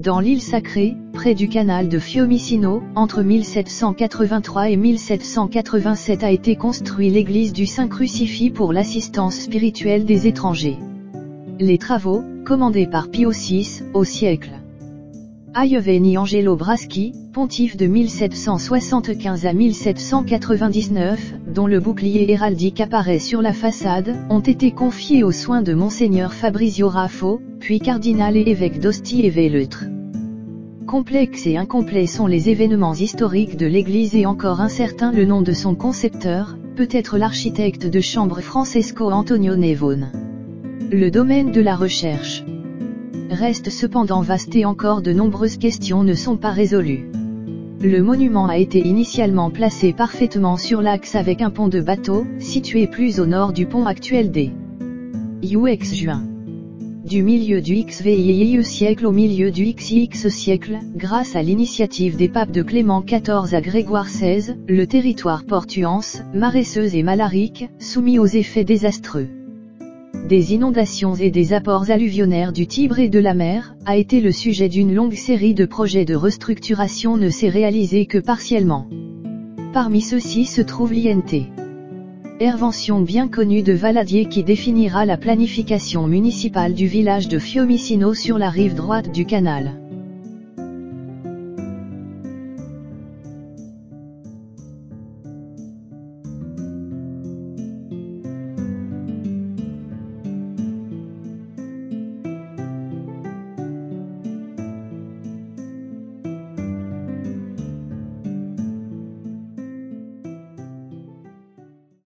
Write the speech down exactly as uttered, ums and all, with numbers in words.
dans l'île Sacrée, près du canal de Fiumicino, entre mille sept cent quatre-vingt-trois et mille sept cent quatre-vingt-sept a été construit l'église du Saint-Crucifix pour l'assistance spirituelle des étrangers. Les travaux, commandés par Pie six, au siècle Ioveni Angelo Braschi, pontife de mille sept cent soixante-quinze à mille sept cent quatre-vingt-dix-neuf, dont le bouclier héraldique apparaît sur la façade, ont été confiés aux soins de Monseigneur Fabrizio Raffo, puis cardinal et évêque d'Ostie et Véleutre. Complexes et incomplets sont les événements historiques de l'église et encore incertain le nom de son concepteur, peut-être l'architecte de chambre Francesco Antonio Nevone. Le domaine de la recherche reste cependant vaste et encore de nombreuses questions ne sont pas résolues. Le monument a été initialement placé parfaitement sur l'axe avec un pont de bateau, situé plus au nord du pont actuel des U X juin. Du milieu du X V I I siècle au milieu du X X siècle, grâce à l'initiative des papes de Clément quatorze à Grégoire seize, le territoire portuance, maresseuse et malarique, soumis aux effets désastreux des inondations et des apports alluvionnaires du Tibre et de la mer, a été le sujet d'une longue série de projets de restructuration ne s'est réalisé que partiellement. Parmi ceux-ci se trouve l'I N T. Intervention bien connue de Valadier qui définira la planification municipale du village de Fiumicino sur la rive droite du canal.